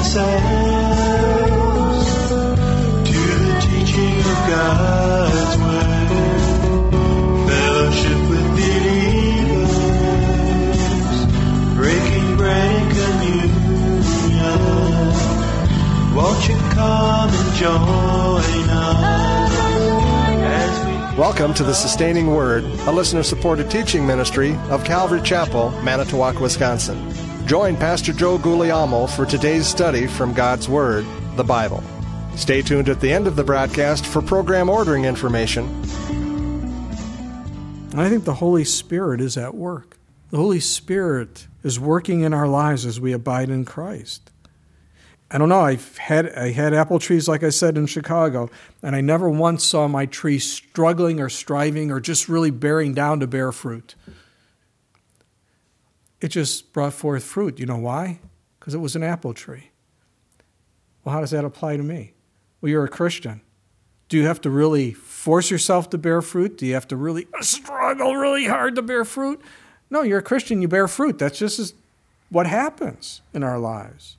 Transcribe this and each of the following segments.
ourselves to the teaching of God's Word, fellowship with believers, breaking bread and communion. Won't you come and join us as we... Welcome to the Sustaining Word, a listener-supported teaching ministry of Calvary Chapel, Manitowoc, Wisconsin. Join Pastor Joe Guglielmo for today's study from God's Word, the Bible. Stay tuned at the end of the broadcast for program ordering information. I think the Holy Spirit is at work. The Holy Spirit is working in our lives as we abide in Christ. I don't know, I had apple trees, like I said, in Chicago, and I never once saw my tree struggling or striving or just really bearing down to bear fruit. It just brought forth fruit. You know why? Because it was an apple tree. Well, how does that apply to me? Well, you're a Christian. Do you have to really force yourself to bear fruit? Do you have to really struggle really hard to bear fruit? No, you're a Christian, you bear fruit. That's just what happens in our lives.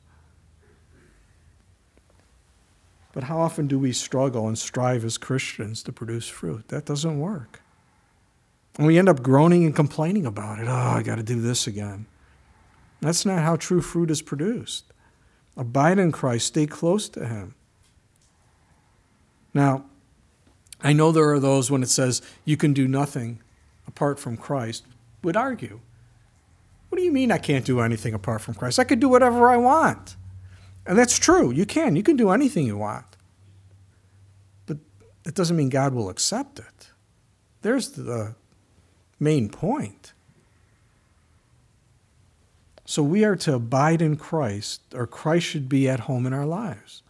But how often do we struggle and strive as Christians to produce fruit? That doesn't work. And we end up groaning and complaining about it. Oh, I got to do this again. That's not how true fruit is produced. Abide in Christ. Stay close to Him. Now, I know there are those when it says you can do nothing apart from Christ would argue. What do you mean I can't do anything apart from Christ? I could do whatever I want. And that's true. You can. You can do anything you want. But it doesn't mean God will accept it. There's the main point. So we are to abide in Christ, or Christ should be at home in our lives.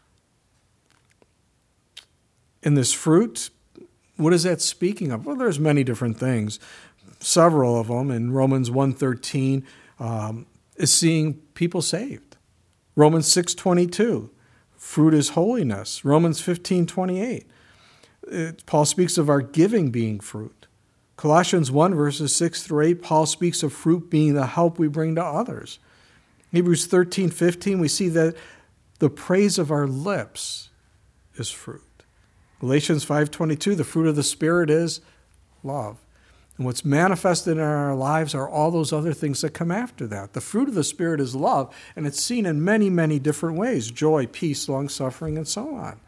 In this fruit, what is that speaking of? Well, there's many different things. Several of them in Romans 1:13 is seeing people saved. Romans 6:22, fruit is holiness. Romans 15:28, Paul speaks of our giving being fruit. Colossians 1, verses 6 through 8, Paul speaks of fruit being the help we bring to others. Hebrews 13:15, we see that the praise of our lips is fruit. Galatians 5:22, the fruit of the Spirit is love. And what's manifested in our lives are all those other things that come after that. The fruit of the Spirit is love, and it's seen in many, many different ways: joy, peace, long-suffering, and so on.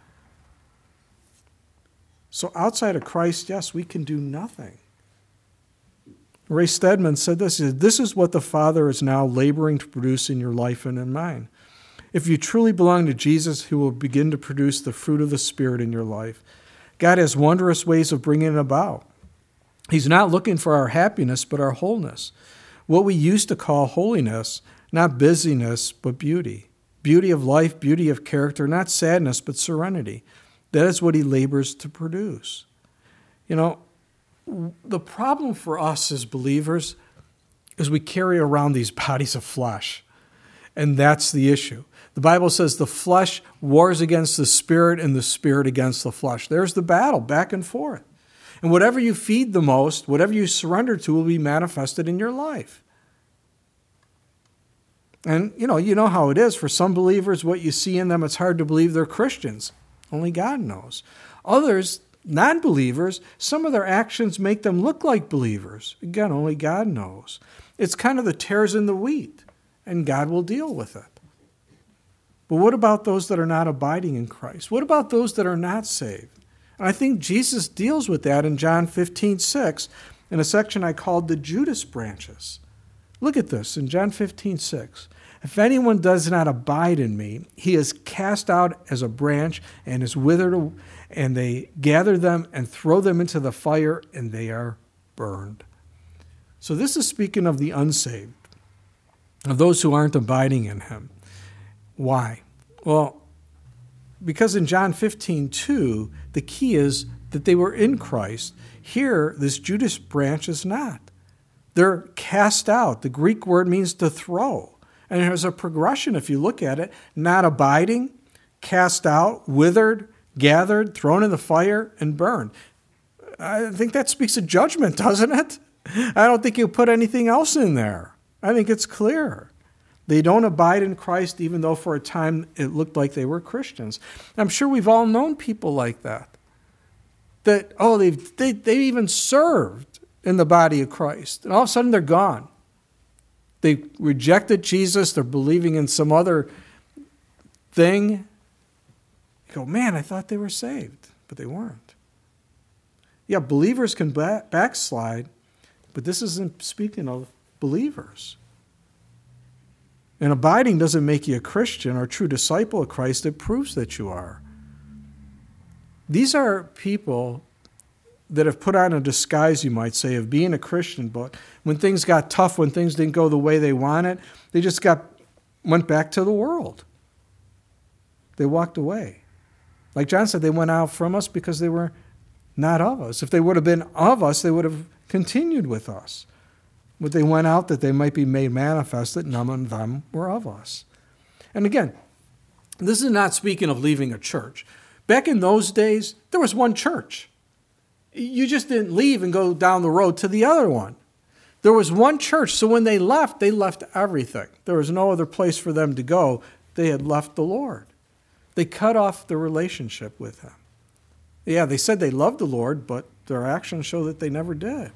So outside of Christ, yes, we can do nothing. Ray Stedman said this: "This is what the Father is now laboring to produce in your life and in mine. If you truly belong to Jesus, He will begin to produce the fruit of the Spirit in your life. God has wondrous ways of bringing it about. He's not looking for our happiness, but our wholeness. What we used to call holiness, not busyness, but beauty. Beauty of life, beauty of character, not sadness, but serenity. That is what He labors to produce." You know, the problem for us as believers is we carry around these bodies of flesh. And that's the issue. The Bible says the flesh wars against the Spirit and the Spirit against the flesh. There's the battle back and forth. And whatever you feed the most, whatever you surrender to, will be manifested in your life. And, you know how it is. For some believers, what you see in them, it's hard to believe they're Christians. Only God knows. Others, non-believers, some of their actions make them look like believers. Again, only God knows. It's kind of the tares in the wheat, and God will deal with it. But what about those that are not abiding in Christ? What about those that are not saved? And I think Jesus deals with that in John 15:6, in a section I called the Judas branches. Look at this in John 15:6. "If anyone does not abide in me, he is cast out as a branch and is withered, and they gather them and throw them into the fire, and they are burned." So this is speaking of the unsaved, of those who aren't abiding in Him. Why? Well, because in John 15:2, the key is that they were in Christ. Here, this Judas branch is not. They're cast out. The Greek word means to throw. And there's a progression if you look at it. Not abiding, cast out, withered, gathered, thrown in the fire, and burned. I think that speaks of judgment, doesn't it? I don't think you put anything else in there. I think it's clear. They don't abide in Christ, even though for a time it looked like they were Christians. I'm sure we've all known people like that. That, they even served in the body of Christ. And all of a sudden they're gone. They rejected Jesus. They're believing in some other thing. You go, man, I thought they were saved, but they weren't. Yeah, believers can backslide, but this isn't speaking of believers. And abiding doesn't make you a Christian or a true disciple of Christ. It proves that you are. These are people that have put on a disguise, you might say, of being a Christian, but when things got tough, when things didn't go the way they wanted, they just went back to the world. They walked away. Like John said, they went out from us because they were not of us. If they would have been of us, they would have continued with us. But they went out that they might be made manifest that none of them were of us. And again, this is not speaking of leaving a church. Back in those days, there was one church. You just didn't leave and go down the road to the other one. There was one church, so when they left everything. There was no other place for them to go. They had left the Lord. They cut off the relationship with Him. Yeah, they said they loved the Lord, but their actions show that they never did.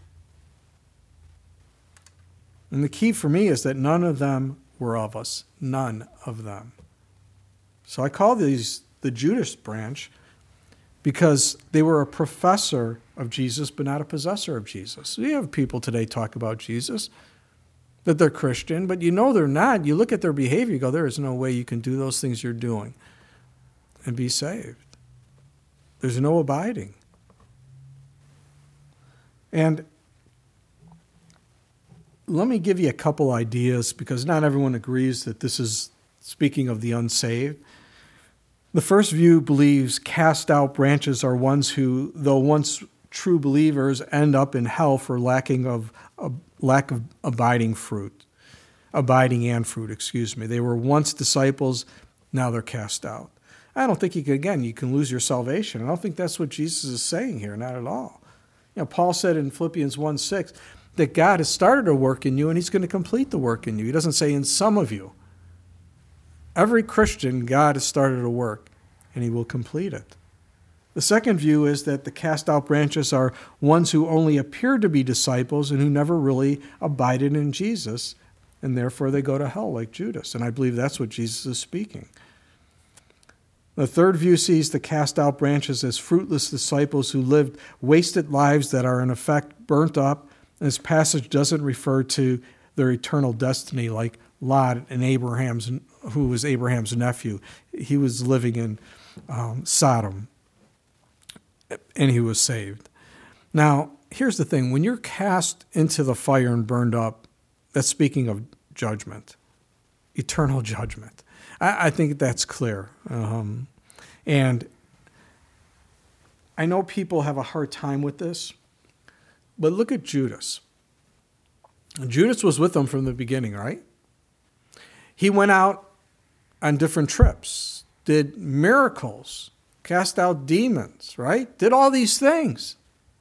And the key for me is that none of them were of us. None of them. So I call these the Judas branch because they were a professor of Jesus, but not a possessor of Jesus. We have people today talk about Jesus, that they're Christian, but you know they're not. You look at their behavior, you go, there is no way you can do those things you're doing and be saved. There's no abiding. And let me give you a couple ideas, because not everyone agrees that this is speaking of the unsaved. The first view believes cast out branches are ones who, though once true believers, end up in hell for lack of abiding fruit. Abiding and fruit, excuse me. They were once disciples, now they're cast out. I don't think you can lose your salvation. I don't think that's what Jesus is saying here, not at all. Paul said in Philippians 1:6 that God has started a work in you and He's going to complete the work in you. He doesn't say in some of you. Every Christian, God has started a work, and He will complete it. The second view is that the cast-out branches are ones who only appear to be disciples and who never really abided in Jesus, and therefore they go to hell like Judas. And I believe that's what Jesus is speaking. The third view sees the cast-out branches as fruitless disciples who lived wasted lives that are in effect burnt up. And this passage doesn't refer to their eternal destiny like Lot and who was Abraham's nephew. He was living in Sodom, and he was saved. Now, here's the thing. When you're cast into the fire and burned up, that's speaking of judgment, eternal judgment. I think that's clear. And I know people have a hard time with this, but look at Judas. Judas was with them from the beginning, right? He went out on different trips, did miracles, cast out demons, right? Did all these things.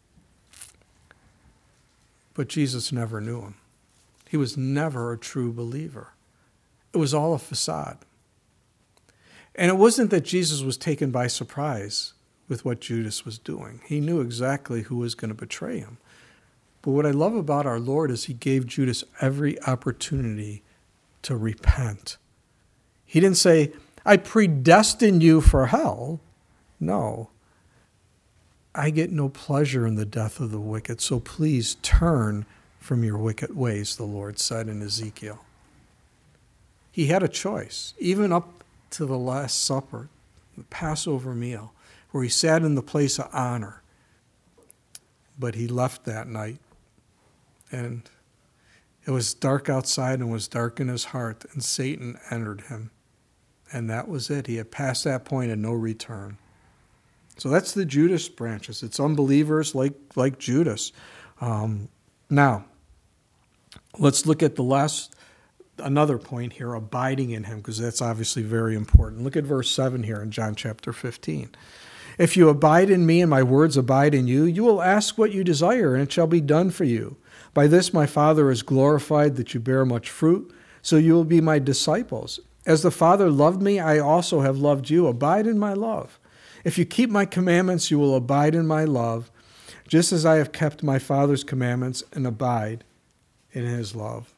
But Jesus never knew him. He was never a true believer. It was all a facade. And it wasn't that Jesus was taken by surprise with what Judas was doing. He knew exactly who was going to betray him. But what I love about our Lord is He gave Judas every opportunity to repent. He didn't say, I predestined you for hell. No. I get no pleasure in the death of the wicked, so please turn from your wicked ways, the Lord said in Ezekiel. He had a choice, even up to the Last Supper, the Passover meal, where He sat in the place of honor. But He left that night, and it was dark outside and was dark in His heart, and Satan entered Him. And that was it. He had passed that point and no return. So that's the Judas branches. It's unbelievers like Judas. Now, let's look at another point here, abiding in Him, because that's obviously very important. Look at verse 7 here in John chapter 15. If you abide in me and my words abide in you, you will ask what you desire, and it shall be done for you. By this my Father is glorified, that you bear much fruit, so you will be my disciples. As the Father loved me, I also have loved you. Abide in my love. If you keep my commandments, you will abide in my love, just as I have kept my Father's commandments and abide in his love.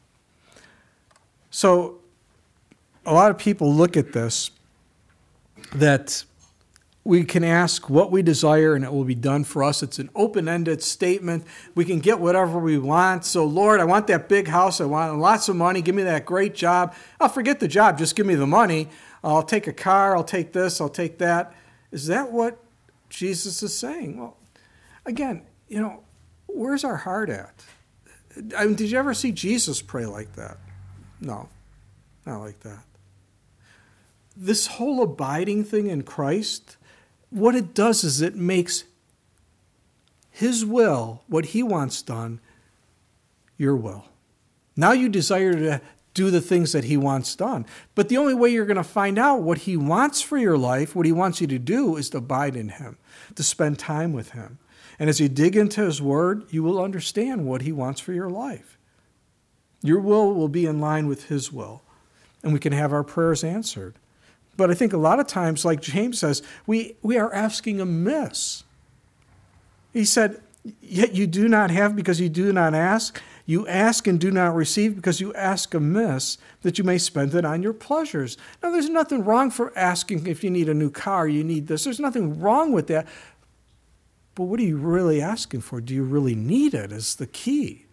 So a lot of people look at this, that we can ask what we desire and it will be done for us. It's an open-ended statement. We can get whatever we want. So, Lord, I want that big house. I want lots of money. Give me that great job. I'll forget the job. Just give me the money. I'll take a car. I'll take this. I'll take that. Is that what Jesus is saying? Well, again, where's our heart at? I mean, did you ever see Jesus pray like that? No, not like that. This whole abiding thing in Christ, what it does is it makes his will, what he wants done, your will. Now you desire to do the things that he wants done. But the only way you're going to find out what he wants for your life, what he wants you to do, is to abide in him, to spend time with him. And as you dig into his word, you will understand what he wants for your life. Your will be in line with his will, and we can have our prayers answered. But I think a lot of times, like James says, we are asking amiss. He said, yet you do not have because you do not ask. You ask and do not receive because you ask amiss, that you may spend it on your pleasures. Now, there's nothing wrong for asking if you need a new car, you need this. There's nothing wrong with that. But what are you really asking for? Do you really need it is the key.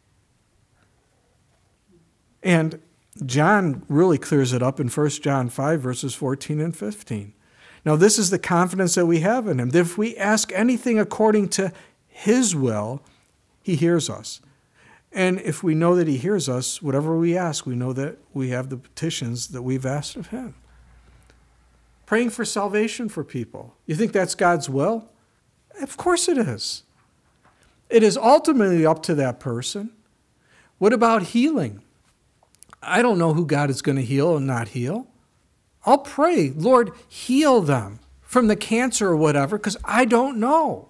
And John really clears it up in 1 John 5, verses 14 and 15. Now, this is the confidence that we have in him, that if we ask anything according to his will, he hears us. And if we know that he hears us, whatever we ask, we know that we have the petitions that we've asked of him. Praying for salvation for people. You think that's God's will? Of course it is. It is ultimately up to that person. What about healing? I don't know who God is going to heal and not heal. I'll pray, Lord, heal them from the cancer or whatever, because I don't know.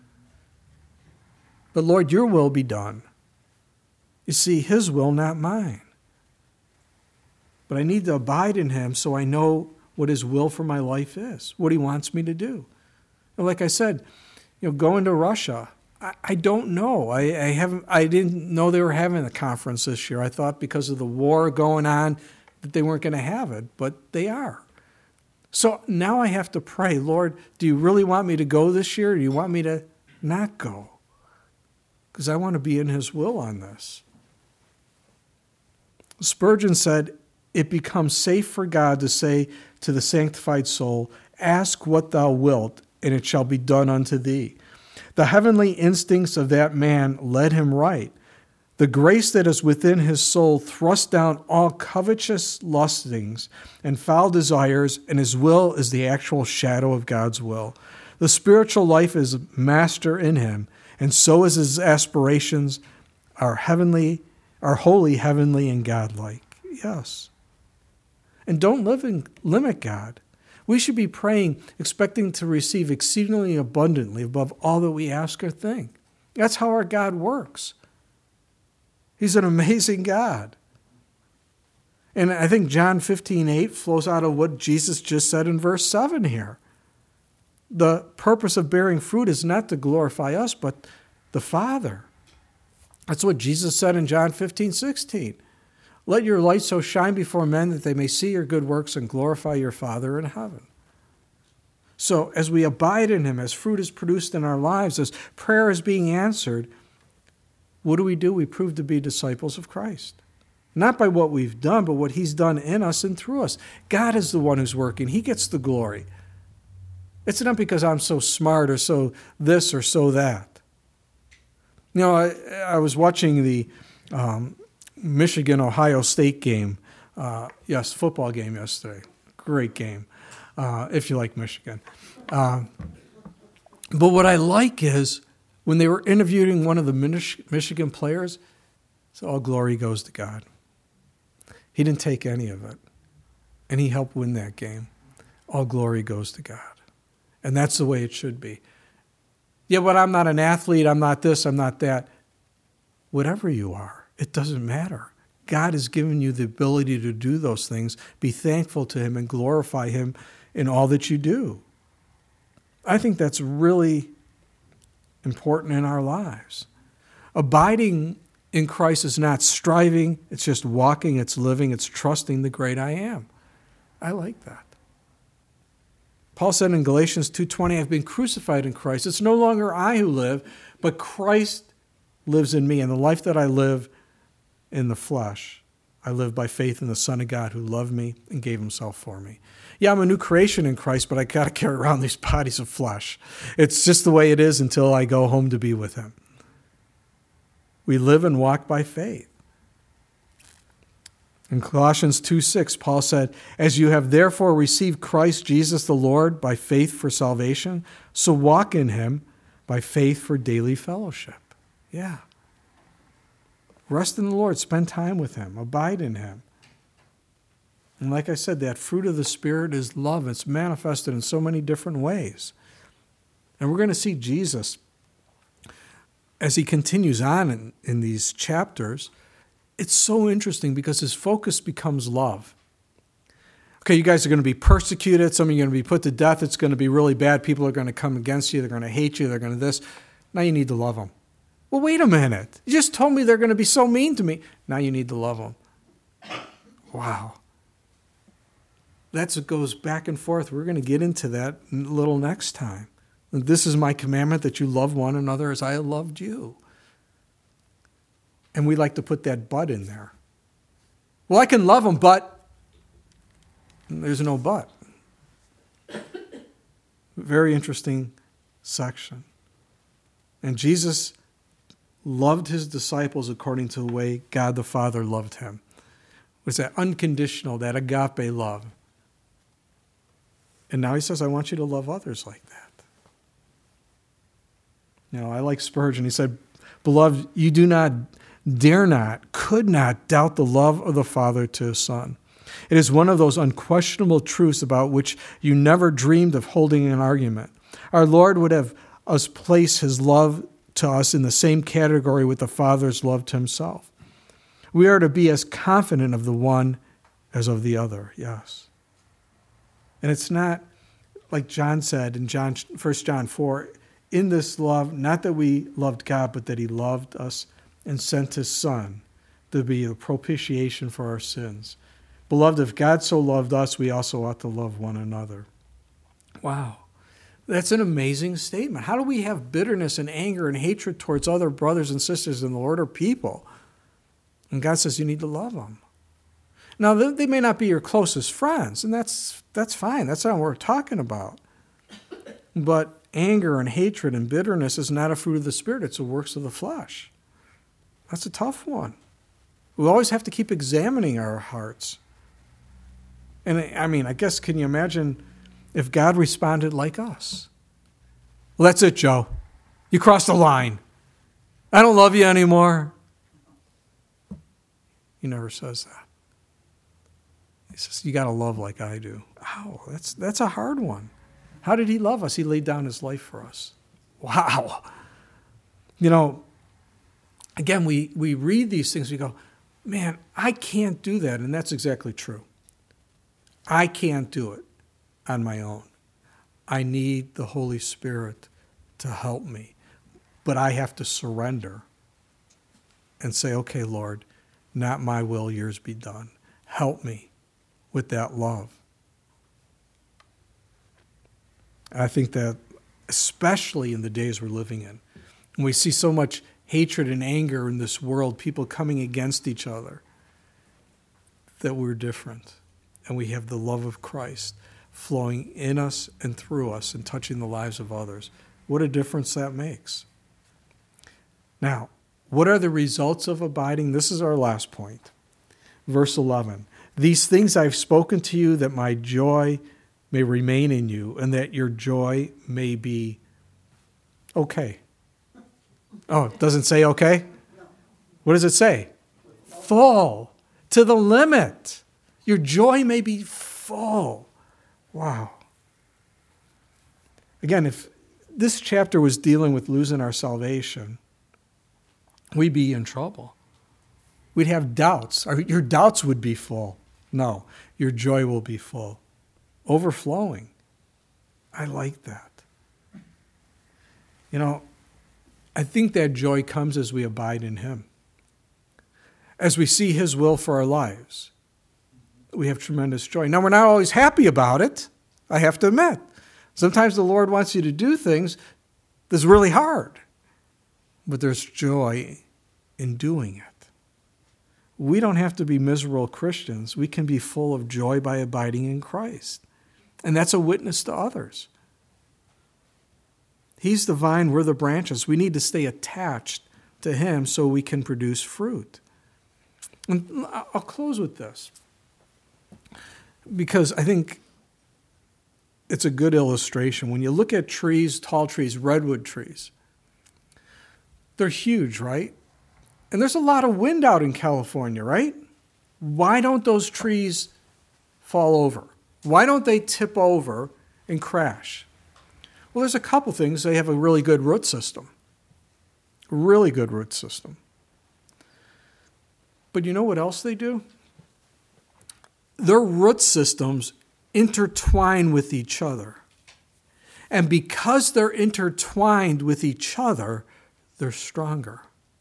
But Lord, your will be done. You see, his will, not mine. But I need to abide in him so I know what his will for my life is, what he wants me to do. And like I said, going to Russia, I don't know. I didn't know they were having a conference this year. I thought because of the war going on that they weren't going to have it, but they are. So now I have to pray, Lord, do you really want me to go this year? Or do you want me to not go? Because I want to be in his will on this. Spurgeon said, it becomes safe for God to say to the sanctified soul, ask what thou wilt, and it shall be done unto thee. The heavenly instincts of that man led him right. The grace that is within his soul thrust down all covetous lustings and foul desires, and his will is the actual shadow of God's will. The spiritual life is master in him, and so is his aspirations are holy, heavenly, and godlike. Yes. And don't limit God. We should be praying, expecting to receive exceedingly abundantly above all that we ask or think. That's how our God works. He's an amazing God. And I think John 15:8 flows out of what Jesus just said in verse 7 here. The purpose of bearing fruit is not to glorify us, but the Father. That's what Jesus said in John 15:16. Let your light so shine before men that they may see your good works and glorify your Father in heaven. So as we abide in him, as fruit is produced in our lives, as prayer is being answered, what do? We prove to be disciples of Christ. Not by what we've done, but what he's done in us and through us. God is the one who's working. He gets the glory. It's not because I'm so smart or so this or so that. I was watching the Michigan-Ohio State game, football game yesterday. Great game, if you like Michigan. But what I like is when they were interviewing one of the Michigan players, so all glory goes to God. He didn't take any of it, and he helped win that game. All glory goes to God. And that's the way it should be. Yeah, but I'm not an athlete, I'm not this, I'm not that. Whatever you are, it doesn't matter. God has given you the ability to do those things. Be thankful to him and glorify him in all that you do. I think that's really important in our lives. Abiding in Christ is not striving, it's just walking, it's living, it's trusting the great I am. I like that. Paul said in Galatians 2:20, I've been crucified in Christ. It's no longer I who live, but Christ lives in me. And the life that I live in the flesh, I live by faith in the Son of God who loved me and gave himself for me. Yeah, I'm a new creation in Christ, but I got to carry around these bodies of flesh. It's just the way it is until I go home to be with him. We live and walk by faith. In Colossians 2:6, Paul said, as you have therefore received Christ Jesus the Lord by faith for salvation, so walk in him by faith for daily fellowship. Yeah. Rest in the Lord. Spend time with him. Abide in him. And like I said, that fruit of the Spirit is love. It's manifested in so many different ways. And we're going to see Jesus, as he continues on in these chapters, it's so interesting because his focus becomes love. Okay, you guys are going to be persecuted. Some of you are going to be put to death. It's going to be really bad. People are going to come against you. They're going to hate you. They're going to this. Now you need to love them. Well, wait a minute. You just told me they're going to be so mean to me. Now you need to love them. Wow. That's what goes back and forth. We're going to get into that a little next time. This is my commandment, that you love one another as I have loved you. And we like to put that but in there. Well, I can love them, but there's no but. Very interesting section. And Jesus loved his disciples according to the way God the Father loved him. It was that unconditional, that agape love. And now he says, I want you to love others like that. You know, I like Spurgeon. He said, beloved, you do not, dare not, could not doubt the love of the Father to his Son. It is one of those unquestionable truths about which you never dreamed of holding an argument. Our Lord would have us place his love to us in the same category with the Father's love to himself. We are to be as confident of the one as of the other, yes. And it's not, like John said in 1 John 4, in this love, not that we loved God, but that he loved us and sent his Son to be the propitiation for our sins. Beloved, if God so loved us, we also ought to love one another. Wow. That's an amazing statement. How do we have bitterness and anger and hatred towards other brothers and sisters in the Lord or people? And God says you need to love them. Now, they may not be your closest friends, and that's fine. That's not what we're talking about. But anger and hatred and bitterness is not a fruit of the Spirit. It's the works of the flesh. That's a tough one. We always have to keep examining our hearts. And I mean, I guess, can you imagine if God responded like us? Well, that's it, Joe. You crossed the line. I don't love you anymore. He never says that. He says, you got to love like I do. Ow, that's a hard one. How did he love us? He laid down his life for us. Wow. You know, again, we read these things, we go, man, I can't do that. And that's exactly true. I can't do it on my own. I need the Holy Spirit to help me. But I have to surrender and say, okay, Lord, not my will, yours be done. Help me with that love. I think that especially in the days we're living in, we see so much hatred and anger in this world, people coming against each other, that we're different. And we have the love of Christ flowing in us and through us and touching the lives of others. What a difference that makes. Now, what are the results of abiding? This is our last point. Verse 11. These things I've spoken to you that my joy may remain in you and that your joy may be okay. Oh, it doesn't say okay? What does it say? Full. To the limit. Your joy may be full. Wow. Again, if this chapter was dealing with losing our salvation, we'd be in trouble. We'd have doubts. Your doubts would be full. No, your joy will be full. Overflowing. I like that. I think that joy comes as we abide in him. As we see his will for our lives, we have tremendous joy. Now, we're not always happy about it, I have to admit. Sometimes the Lord wants you to do things that's really hard, but there's joy in doing it. We don't have to be miserable Christians. We can be full of joy by abiding in Christ. And that's a witness to others. He's the vine, we're the branches. We need to stay attached to him so we can produce fruit. And I'll close with this, because I think it's a good illustration. When you look at trees, tall trees, redwood trees, they're huge, right? And there's a lot of wind out in California, right? Why don't those trees fall over? Why don't they tip over and crash? Well, there's a couple things. They have a really good root system. Really good root system. But you know what else they do? Their root systems intertwine with each other. And because they're intertwined with each other, they're stronger.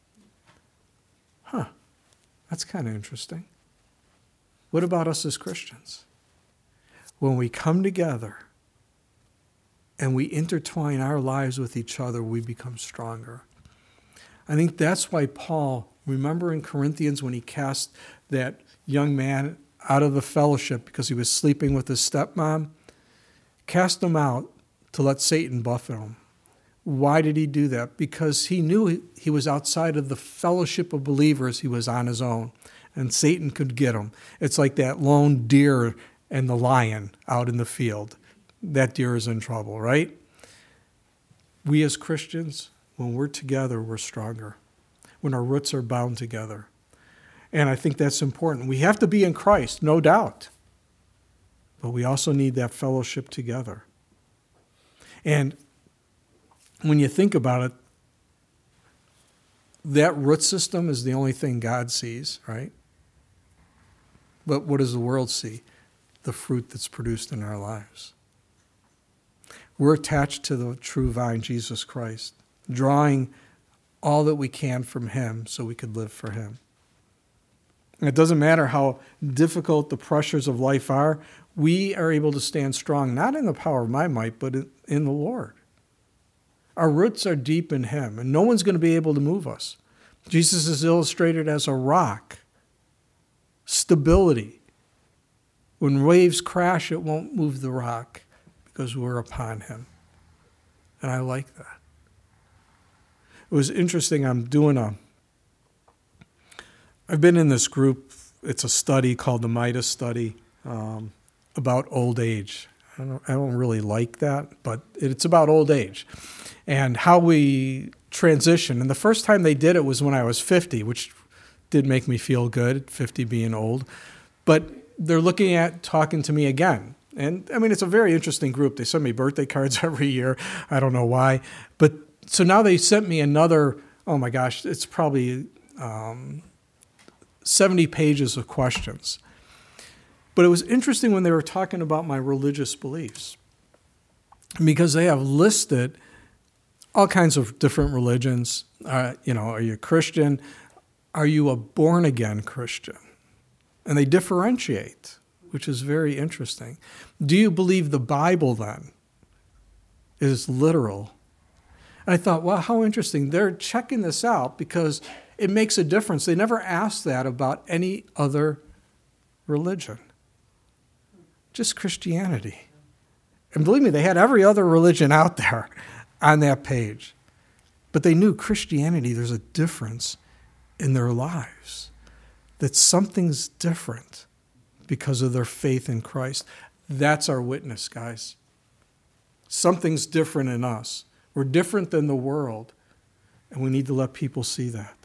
That's kind of interesting. What about us as Christians? When we come together and we intertwine our lives with each other, we become stronger. I think that's why Paul, remember in Corinthians when he cast that young man out of the fellowship because he was sleeping with his stepmom, cast him out to let Satan buffet him. Why did he do that? Because he knew he was outside of the fellowship of believers. He was on his own, and Satan could get him. It's like that lone deer and the lion out in the field. That deer is in trouble, right? We as Christians, when we're together, we're stronger. When our roots are bound together. And I think that's important. We have to be in Christ, no doubt. But we also need that fellowship together. And when you think about it, that root system is the only thing God sees, right? But what does the world see? The fruit that's produced in our lives. We're attached to the true vine, Jesus Christ, drawing all that we can from him so we could live for him. And it doesn't matter how difficult the pressures of life are, we are able to stand strong, not in the power of my might, but in the Lord. Our roots are deep in him, and no one's going to be able to move us. Jesus is illustrated as a rock. Stability. When waves crash, it won't move the rock because we're upon him. And I like that. It was interesting. I've been in this group. It's a study called the Midas Study about old age. I don't really like that, but it's about old age and how we transition. And the first time they did it was when I was 50, which did make me feel good, 50 being old. But they're looking at talking to me again. And, I mean, it's a very interesting group. They send me birthday cards every year. I don't know why. But so now they sent me another, oh my gosh, it's probably 70 pages of questions. But it was interesting when they were talking about my religious beliefs, because they have listed all kinds of different religions. Are you a Christian? Are you a born-again Christian? And they differentiate, which is very interesting. Do you believe the Bible, then, is literal? And I thought, wow, how interesting. They're checking this out because it makes a difference. They never asked that about any other religion. Just Christianity. And believe me, they had every other religion out there on that page. But they knew Christianity, there's a difference in their lives. That something's different because of their faith in Christ. That's our witness, guys. Something's different in us. We're different than the world, and we need to let people see that.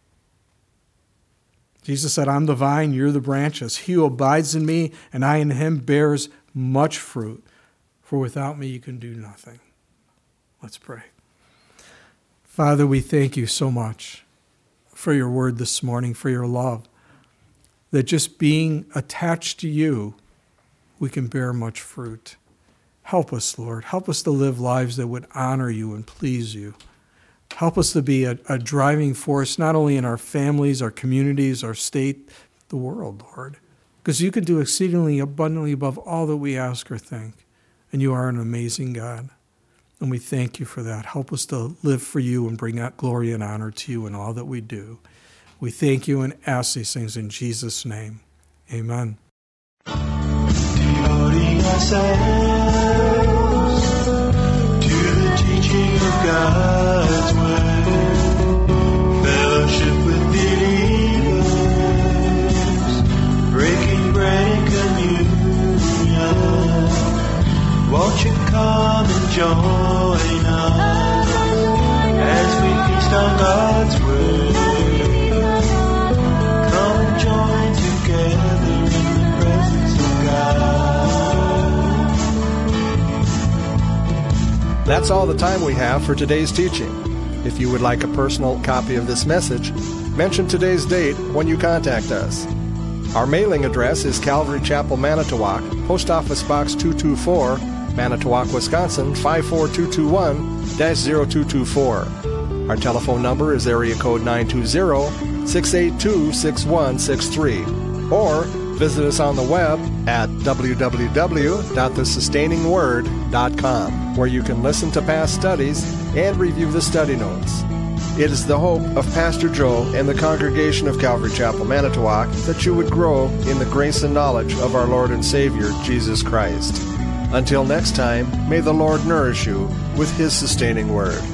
Jesus said, I'm the vine, you're the branches. He who abides in me and I in him bears much fruit, for without me you can do nothing. Let's pray. Father, we thank you so much for your word this morning, for your love. That just being attached to you, we can bear much fruit. Help us, Lord. Help us to live lives that would honor you and please you. Help us to be a driving force, not only in our families, our communities, our state, the world, Lord. Because you can do exceedingly abundantly above all that we ask or think. And you are an amazing God. And we thank you for that. Help us to live for you and bring out glory and honor to you in all that we do. We thank you and ask these things in Jesus' name. Amen. Devoting ourselves to the teaching of God's word, fellowship with believers, breaking bread and communion. Won't you come and join us as we feast on God's word? Come and join together in the presence of God. That's all the time we have for today's teaching. If you would like a personal copy of this message, mention today's date when you contact us. Our mailing address is Calvary Chapel, Manitowoc, Post Office Box 224, Manitowoc, Wisconsin 54221-0224. Our telephone number is area code 920-682-6163. Or visit us on the web at www.thesustainingword.com, where you can listen to past studies and review the study notes. It is the hope of Pastor Joe and the congregation of Calvary Chapel, Manitowoc, that you would grow in the grace and knowledge of our Lord and Savior, Jesus Christ. Until next time, may the Lord nourish you with His sustaining word.